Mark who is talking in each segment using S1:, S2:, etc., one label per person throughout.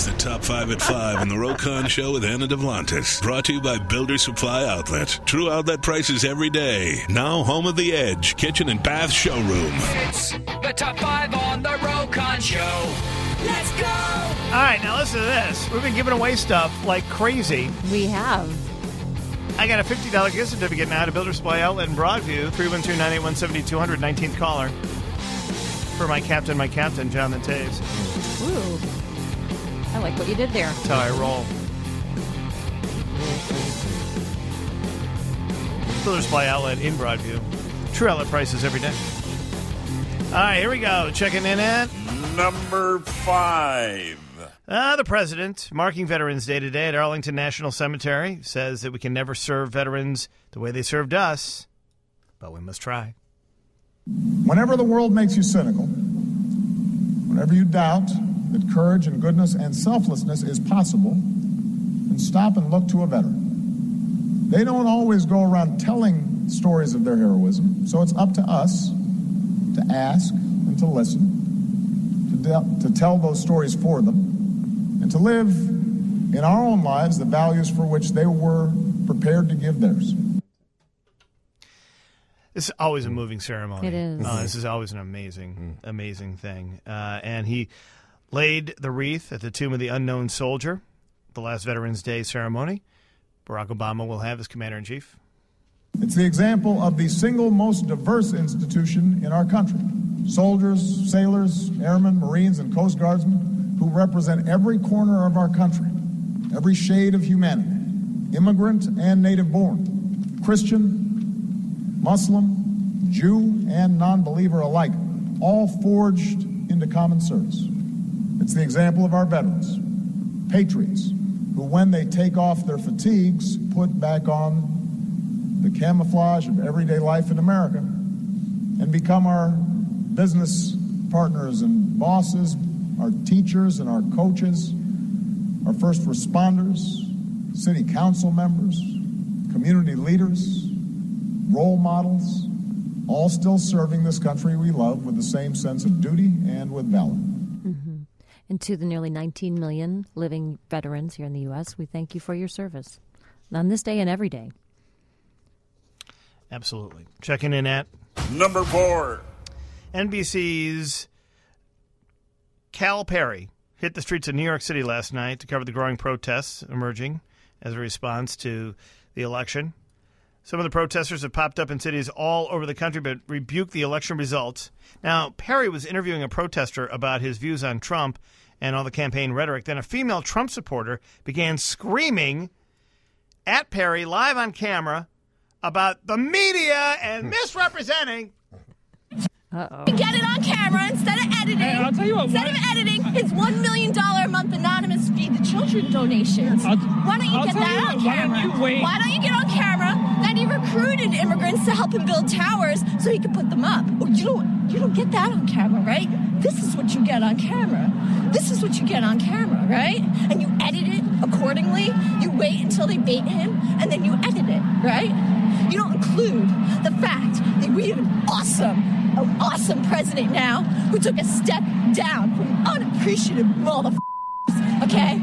S1: the Top 5 at 5 in the Rokon Show with Anna Devlantis. Brought to you by Builder Supply Outlet. True outlet prices every day. Now home of The Edge, kitchen and bath showroom.
S2: It's the Top 5 on the Rokon Show. Let's go!
S3: All right, now listen to this. We've been giving away stuff like crazy.
S4: We have.
S3: I got a $50 gift certificate now to Builder Supply Outlet in Broadview. 312-981-7200, 19th caller. For my captain, Jonathan Taves.
S4: Ooh. I like what you did there.
S3: That's how I roll. Builder Supply Outlet in Broadview. True outlet prices every day. All right, here we go. Checking in at
S5: number 5.
S3: The president, marking Veterans Day today at Arlington National Cemetery, says that we can never serve veterans the way they served us, but we must try.
S6: Whenever the world makes you cynical, whenever you doubt that courage and goodness and selflessness is possible, then stop and look to a veteran. They don't always go around telling stories of their heroism, so it's up to us to ask and to listen, to tell those stories for them, and to live in our own lives the values for which they were prepared to give theirs.
S3: This is always a moving ceremony.
S4: It is.
S3: This is always an amazing thing. And he laid the wreath at the Tomb of the Unknown Soldier, the last Veterans Day ceremony. Barack Obama will have as Commander-in-Chief.
S6: It's the example of the single most diverse institution in our country. Soldiers, sailors, airmen, Marines, and Coast Guardsmen who represent every corner of our country, every shade of humanity, immigrant and native-born, Christian, Muslim, Jew, and non-believer alike, all forged into common service. It's the example of our veterans, patriots, who when they take off their fatigues, put back on the camouflage of everyday life in America and become our business partners and bosses, our teachers and our coaches, our first responders, city council members, community leaders, role models, all still serving this country we love with the same sense of duty and with valor.
S4: Mm-hmm. And to the nearly 19 million living veterans here in the U.S., we thank you for your service on this day and every day.
S3: Absolutely. Checking in at
S5: number 4.
S3: NBC's Cal Perry hit the streets of New York City last night to cover the growing protests emerging as a response to the election. Some of the protesters have popped up in cities all over the country but rebuked the election results. Now, Perry was interviewing a protester about his views on Trump and all the campaign rhetoric. Then a female Trump supporter began screaming at Perry live on camera about the media and misrepresenting.
S4: Uh-oh.
S7: Get it on camera instead of editing.
S8: Hey, I'll tell you what.
S7: Instead of editing his $1 million a month anonymous Feed the Children donations. Why don't you get that on camera? Why don't you get on camera that he recruited immigrants to help him build towers so he could put them up? Oh, you don't get that on camera, right? This is what you get on camera. This is what you get on camera, right? And you edit it accordingly. You wait until they bait him, and then you edit it, right? You don't include the fact that we have an awesome president now who took a step down from unappreciative motherfuckers, okay?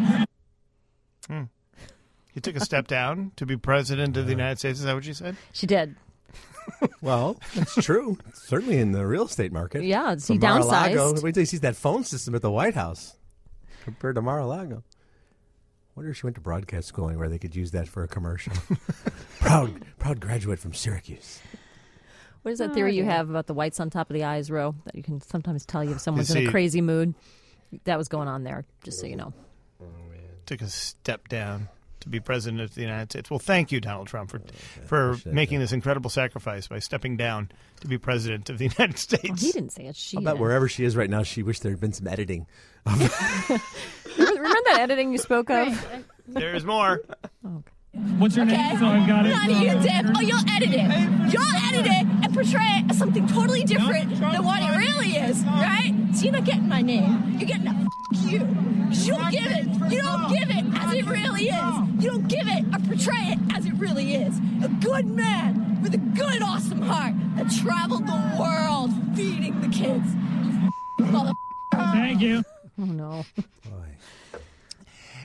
S3: He took a step down to be president of the United States. Is that what you said?
S4: She did.
S9: Well, that's true. Certainly in the real estate market.
S4: Yeah, he
S9: Mar-a-Lago,
S4: downsized.
S9: wait till he sees that phone system at the White House compared to Mar-a-Lago. I wonder if she went to broadcast school anywhere they could use that for a commercial. proud graduate from Syracuse.
S4: What is that theory you have about the whites on top of the eyes, Ro? That you can sometimes tell you if someone's in a crazy mood. That was going on there, just so you know.
S3: Took a step down to be president of the United States. Well, thank you, Donald Trump, for making this incredible sacrifice by stepping down to be president of the United States.
S4: Oh, he didn't say it. She
S9: I bet wherever she is right now, she wished there had been some editing.
S4: Remember that editing you spoke of?
S3: There's more.
S4: Okay.
S8: What's your name? So I've got it.
S7: None of you did. Oh, you'll edit it. You'll edit it and portray it as something totally different than what it really is, right? So you're not getting my name. You're getting a you. You don't give it. You don't give it as it really is. You don't give it or portray it as it really is. A good man with a good, awesome heart that traveled the world feeding the kids.
S8: Thank you.
S4: Oh, no.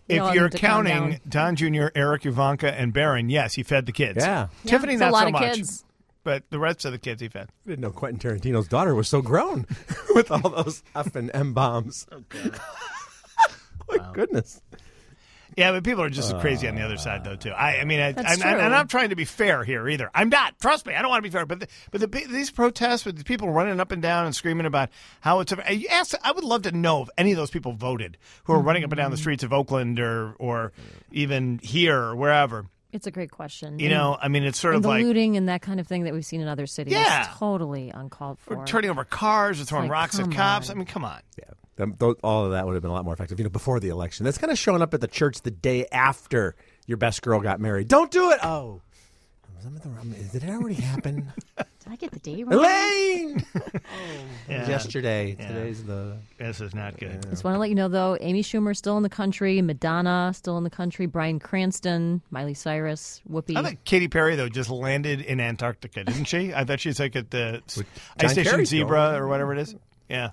S3: If you're counting Don Jr., Eric, Ivanka, and Barron, yes, he fed the kids.
S9: Yeah.
S3: Tiffany,
S4: it's
S3: not
S4: a lot
S3: so
S4: of
S3: much.
S4: kids.
S3: But the rest of the kids he fed.
S9: I didn't know Quentin Tarantino's daughter was so grown with all those F and M bombs.
S3: Oh, God.
S9: My goodness.
S3: Yeah, but people are just crazy on the other side, though, too. I'm
S4: true.
S3: not trying to be fair here either. I'm not. Trust me, I don't want to be fair. But these protests with people running up and down and screaming about how it's. I would love to know if any of those people voted who are running up and down the streets of Oakland or even here or wherever.
S4: It's a great question.
S3: It's sort of
S4: the
S3: like
S4: looting and that kind of thing that we've seen in other cities.
S3: Yeah.
S4: Is totally uncalled for.
S3: Or turning over cars or throwing rocks at
S4: come
S3: cops.
S4: on.
S3: I mean, come on.
S9: Yeah. All of that would have been a lot more effective, before the election. That's kind of showing up at the church the day after your best girl got married. Don't do it. Oh, did it already happen?
S10: Did I get the date wrong?
S9: Elaine.
S3: Yeah.
S9: Yesterday.
S3: Yeah.
S9: Today's the.
S3: This is not good.
S4: Just want to let you know, though, Amy Schumer's still in the country, Madonna still in the country, Bryan Cranston, Miley Cyrus, Whoopi.
S3: I think Katy Perry, though, just landed in Antarctica, didn't she? I thought she's like at the Ice Station
S9: Kerry's
S3: Zebra
S9: going.
S3: or whatever it is. Yeah.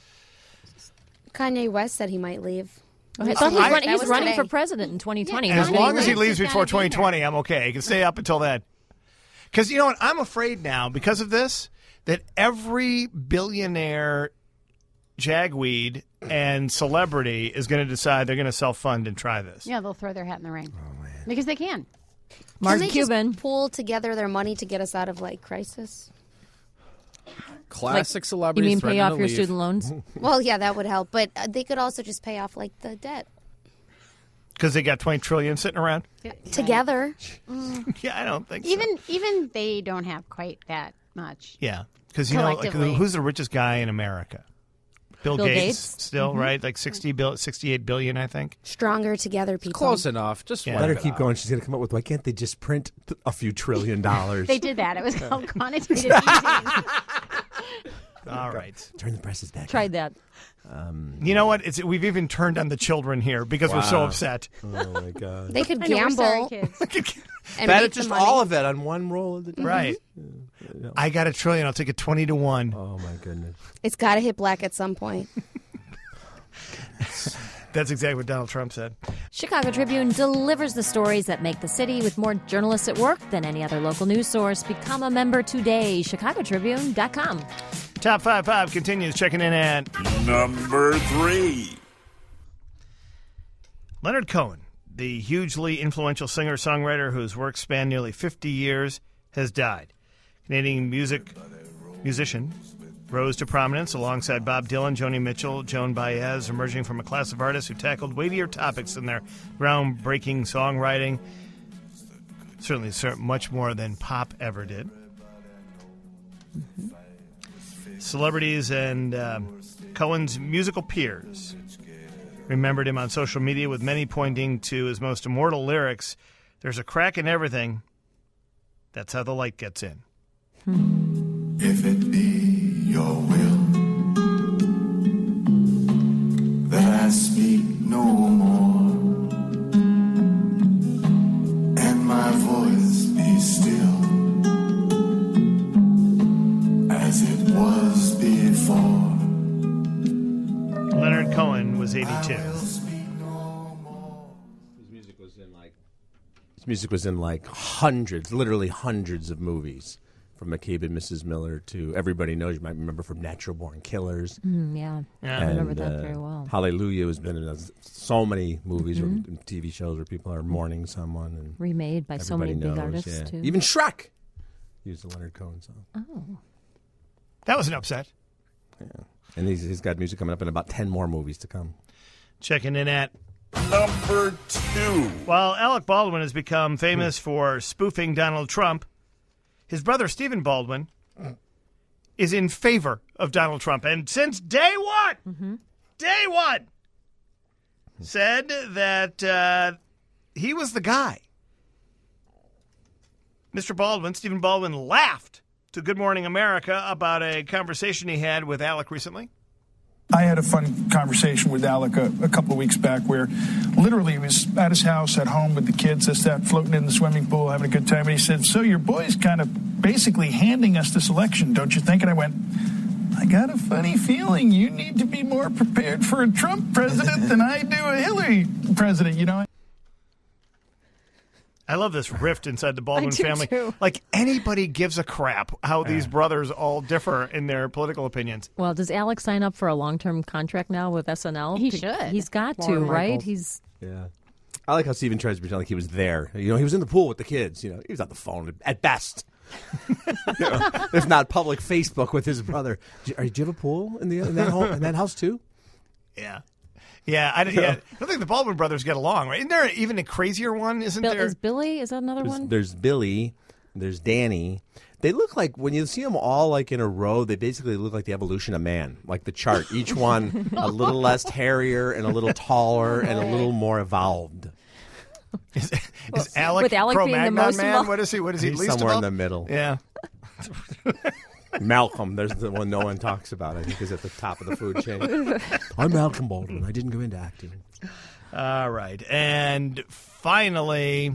S11: Kanye West said he might leave.
S4: I thought he's running
S11: today.
S4: for president in 2020.
S3: And as long as he leaves
S10: He's
S3: before
S10: gotta be
S3: 2020, I'm okay. He can stay up until then. Because you know what? I'm afraid now, because of this, that every billionaire jagweed and celebrity is going to decide they're going to self-fund and try this.
S10: Yeah, they'll throw their hat in the ring. Oh, man. Because they can.
S4: Mark
S11: Can they
S4: Cuban.
S11: just pull together their money to get us out of crisis?
S12: Classic
S4: You
S12: celebrities.
S4: mean pay
S12: threatening
S4: off
S12: to
S4: your
S12: leave.
S4: student loans?
S11: Well, yeah, that would help, but they could also just pay off the debt
S3: Because they got $20 trillion sitting around?
S11: together.
S3: Yeah, I don't think so.
S10: Even they don't have quite that much.
S3: Yeah. Because,
S10: Collectively.
S3: who's the richest guy in America? Bill
S4: Bill
S3: Gates,
S4: Gates.
S3: still, right? Like 68 billion, I think.
S11: Stronger together, people.
S12: Close enough. Just
S3: Yeah.
S12: wipe
S9: Let her
S12: it
S9: keep
S12: out.
S9: going. She's going to come up with, why can't they just print a few $1 trillion?
S10: They did that. It was called quantitative easing.
S3: All right.
S9: Turn the presses back.
S4: Tried that.
S3: You know what? We've even turned on the children here because we're so
S9: Wow.
S3: upset.
S9: Oh, my God.
S11: They could
S10: I know, we're sorry,
S11: gamble
S10: kids.
S11: and
S9: Bet
S11: make
S9: it's
S11: the
S9: just
S11: money.
S9: all of it on one roll of the dice.
S3: Right. I got $1 trillion. I'll take it 20-1.
S9: Oh, my goodness.
S11: It's got to hit black at some point.
S3: That's exactly what Donald Trump said.
S4: Chicago Tribune delivers the stories that make the city with more journalists at work than any other local news source. Become a member today. ChicagoTribune.com.
S3: Top 5 continues. Checking in at
S5: Number 3.
S3: Leonard Cohen, the hugely influential singer-songwriter whose work spanned nearly 50 years, has died. Canadian musician rose to prominence alongside Bob Dylan, Joni Mitchell, Joan Baez, emerging from a class of artists who tackled weightier topics in their groundbreaking songwriting. Certainly much more than pop ever did. Celebrities and Cohen's musical peers remembered him on social media, with many pointing to his most immortal lyrics, "There's a crack in everything. That's how the light gets in."
S13: If it be your will that I speak no more, and my voice be still as it was before.
S3: Leonard Cohen was 82.
S9: His music was in like hundreds, literally hundreds of movies. From McCabe and Mrs. Miller to Everybody Knows. You might remember from Natural Born Killers.
S4: Yeah, I remember that very well.
S9: Hallelujah has been in so many movies or TV shows where people are mourning someone. And
S4: remade by so many big artists,
S9: yeah.
S4: too.
S9: Even Shrek used a Leonard Cohen song.
S4: Oh.
S3: That was an upset.
S9: Yeah. And he's got music coming up in about 10 more movies to come.
S3: Checking in at
S5: Number 2.
S3: While Alec Baldwin has become famous for spoofing Donald Trump, his brother Stephen Baldwin is in favor of Donald Trump. And since day one, said that he was the guy. Mr. Baldwin, Stephen Baldwin, laughed to Good Morning America about a conversation he had with Alec recently.
S6: I had a fun conversation with Alec a couple of weeks back where literally he was at his house at home with the kids, this, that, floating in the swimming pool, having a good time. And he said, "So your boy's kind of basically handing us this election, don't you think?" And I went,
S12: I got a funny feeling you need to be more prepared for a Trump president than I do a Hillary president, you know?
S3: I love this rift inside the Baldwin
S4: I do
S3: family.
S4: too.
S3: Like, anybody gives a crap how these brothers all differ in their political opinions.
S4: Well, does Alex sign up for a long-term contract now with SNL?
S10: He should.
S4: He's got to,
S9: Lauren
S4: right?
S9: Michaels.
S4: He's
S9: Yeah. I like how Steven tries to pretend like he was there. You know, he was in the pool with the kids. You know, he was on the phone at best. You know, if not public Facebook with his brother. Do you have a pool in that house too?
S3: Yeah. Yeah, I don't think the Baldwin brothers get along, right? Isn't there even a crazier one? Isn't there?
S4: Is Billy? Is that another one?
S9: There's Billy. There's Danny. They look like, when you see them all like in a row, they basically look like the evolution of man, like the chart. Each one a little less hairier and a little taller and a little more evolved.
S3: Is Alec
S4: with Alec being the
S3: Cro-Magnon
S4: most
S3: man? What is he?
S9: He's
S3: least
S9: somewhere in
S3: evolved?
S9: the middle.
S3: Yeah.
S9: Malcolm, there's the one no one talks about. I think is at the top of the food chain. I'm Malcolm Baldwin. I didn't go into acting.
S3: All right. And finally,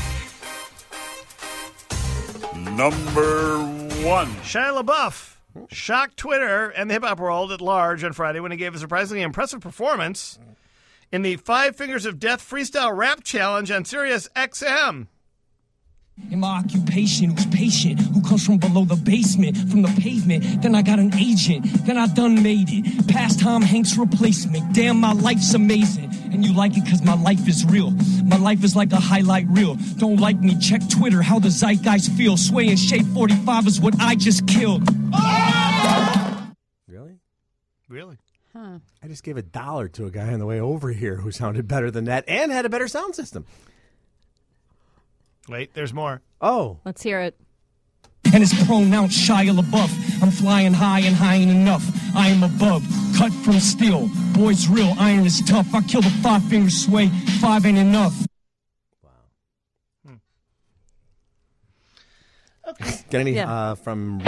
S5: Number 1.
S3: Shia LaBeouf shocked Twitter and the hip-hop world at large on Friday when he gave a surprisingly impressive performance in the 5 Fingers of Death freestyle rap challenge on Sirius XM.
S14: In my occupation, who's patient, who comes from below the basement, from the pavement. Then I got an agent, then I done made it. Past Tom Hanks replacement. Damn, my life's amazing. And you like it because my life is real. My life is like a highlight reel. Don't like me, check Twitter, how the zeitgeist feel. Sway in shape 45 is what I just killed.
S9: Really?
S10: Huh.
S9: I just gave $1 to a guy on the way over here who sounded better than that and had a better sound system.
S3: Wait, there's more.
S9: Oh.
S4: Let's hear it.
S14: And it's pronounced Shia LaBeouf. I'm flying high and high ain't enough. I am above, cut from steel. Boys real, iron is tough. I kill the 5 finger sway, 5 ain't enough.
S3: Okay.
S9: Got any from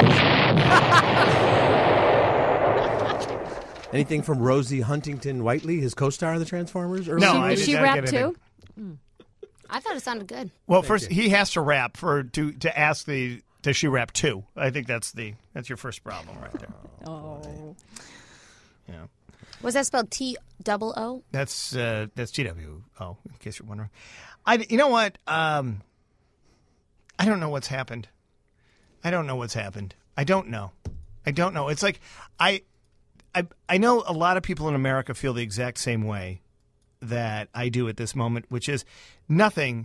S9: anything from Rosie Huntington Whiteley, his co-star in the Transformers?
S3: No, I
S4: Did she
S3: did not
S4: rap
S3: get
S4: too?
S3: anything.
S11: I thought it sounded good.
S3: Well, first he has to rap to ask does she rap too? I think that's your first problem right there.
S4: Oh.
S3: Yeah.
S11: Was that spelled T-double-O?
S3: That's TWO, in case you're wondering. You know what? I don't know what's happened. I don't know. It's like I know a lot of people in America feel the exact same way that I do at this moment, which is nothing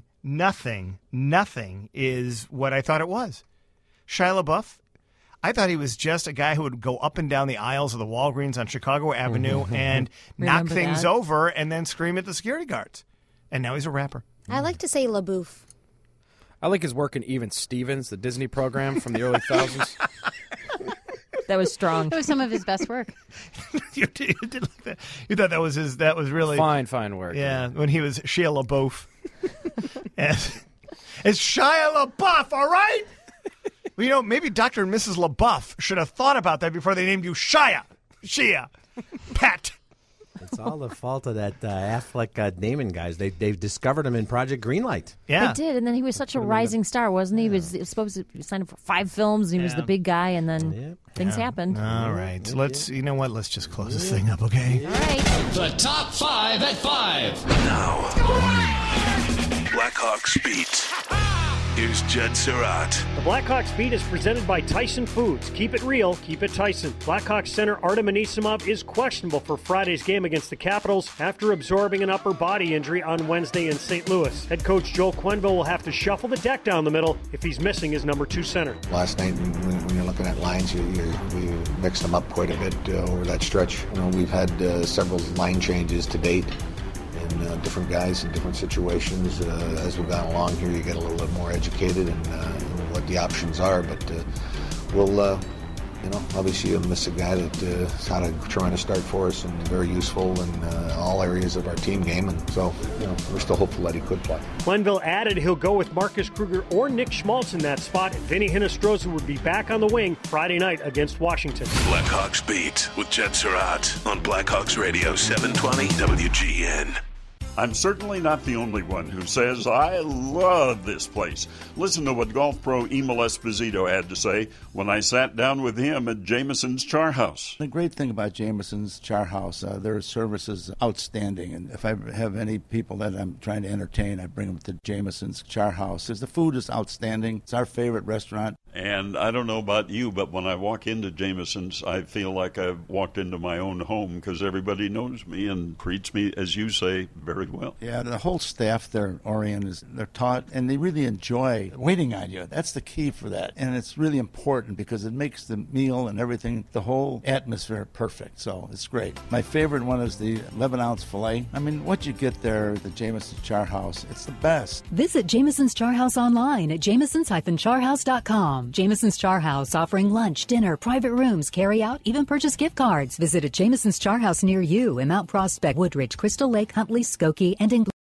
S3: is what I thought it was. Shia LaBeouf, I thought he was just a guy who would go up and down the aisles of the Walgreens on Chicago Avenue and knock things over and then scream at the security guards. And now he's a rapper.
S11: I like to say LaBeouf.
S15: I like his work in Even Stevens, the Disney program from the early 2000s.
S4: That was strong.
S10: It was some of his best work.
S3: You did like that. You thought that was really
S15: fine work.
S3: Yeah, when he was Shia LaBeouf. It's Shia LaBeouf, all right? Well, maybe Dr. and Mrs. LaBeouf should have thought about that before they named you Shia, Pat.
S9: It's all the fault of that Affleck naming guys. They've discovered him in Project Greenlight.
S3: Yeah,
S4: they did, and then he was such a rising star, wasn't he? He was supposed to sign up for 5 films. And he was the big guy, and then things happened.
S3: All right, let's just close this thing up, okay?
S4: All right.
S2: The top 5 at 5.
S1: Now, Blackhawks Beat. Here's Judd Surratt.
S16: The Blackhawks Beat is presented by Tyson Foods. Keep it real, keep it Tyson. Blackhawks center Artem Anisimov is questionable for Friday's game against the Capitals after absorbing an upper body injury on Wednesday in St. Louis. Head coach Joel Quenneville will have to shuffle the deck down the middle if he's missing his number 2 center.
S17: Last night, when you're looking at lines, we mixed them up quite a bit over that stretch. We've had several line changes to date. Different guys in different situations. As we've gone along here, you get a little bit more educated in what the options are. But we'll, obviously you'll miss a guy that's had a tremendous start for us and very useful in all areas of our team game. And so, we're still hopeful that he could play.
S16: Quenneville added he'll go with Marcus Kruger or Nick Schmaltz in that spot. Vinny Hinostroza would be back on the wing Friday night against Washington.
S1: Blackhawks Beat with Judd Surratt on Blackhawks Radio 720 WGN.
S5: I'm certainly not the only one who says, I love this place. Listen to what golf pro Emil Esposito had to say when I sat down with him at Jameson's Char House.
S18: The great thing about Jameson's Char House, their service is outstanding. And if I have any people that I'm trying to entertain, I bring them to Jameson's Char House. Because the food is outstanding. It's our favorite restaurant.
S5: And I don't know about you, but when I walk into Jameson's, I feel like I've walked into my own home because everybody knows me and treats me, as you say, very well.
S18: Yeah, the whole staff there, Orion, they're taught, and they really enjoy waiting on you. That's the key for that. And it's really important because it makes the meal and everything, the whole atmosphere perfect. So it's great. My favorite one is the 11-ounce filet. I mean, what you get there at the Jameson's Char House, it's the best.
S19: Visit Jameson's Char House online at jamesons-charhouse.com. Jameson's Char House, offering lunch, dinner, private rooms, carry out, even purchase gift cards. Visit a Jameson's Char House near you in Mount Prospect, Woodridge, Crystal Lake, Huntley, Skokie, and in